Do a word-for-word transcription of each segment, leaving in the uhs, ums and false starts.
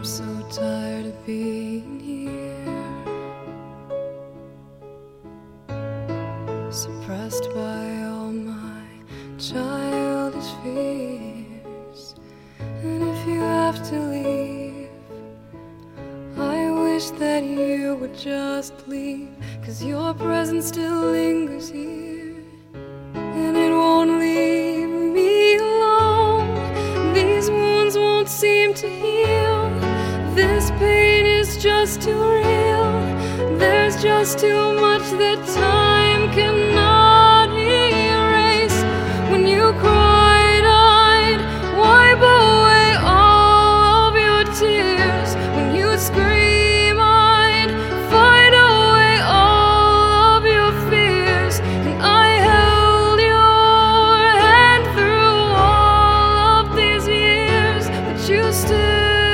I'm so tired of being here, suppressed by all my childish fears. And if you have to leave, I wish that you would just leave, 'cause your presence still lingers here, and it won't leave me alone. These wounds won't seem to heal. This pain is just too real. There's just too much that time cannot erase. When you cried, I'd wipe away all of your tears. When you scream, I'd fight away all of your fears. And I held your hand through all of these years, but you still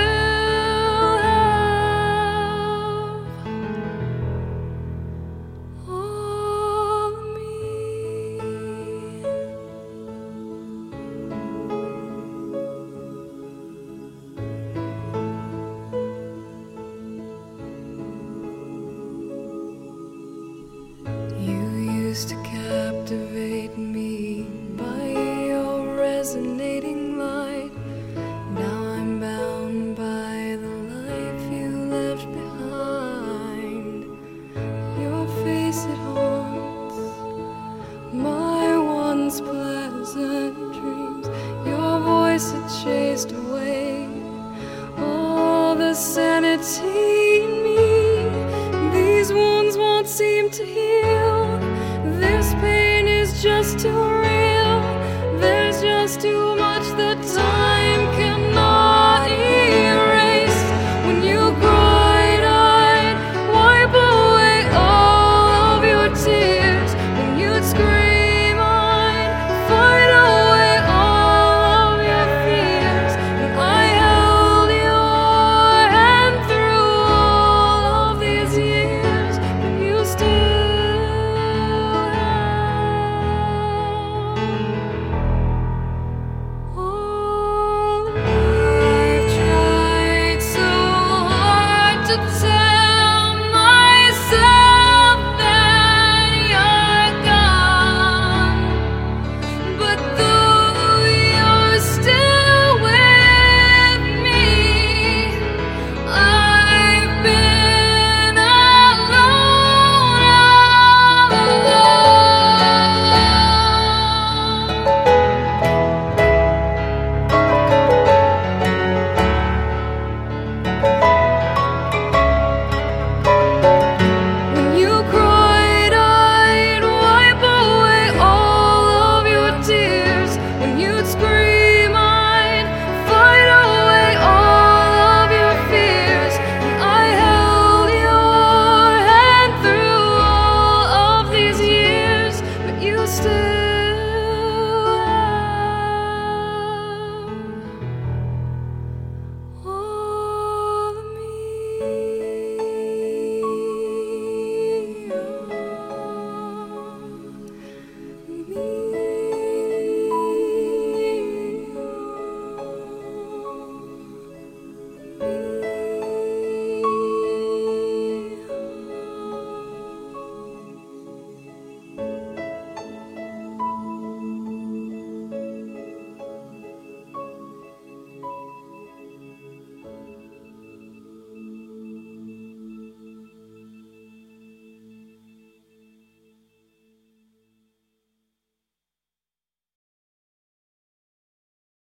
to captivate me by your resonating light. Now I'm bound by the life you left behind. Your face, it haunts my once pleasant dreams. Your voice, it chased away all the sanity in me. These wounds won't seem to heal. This pain is just too real. There's just too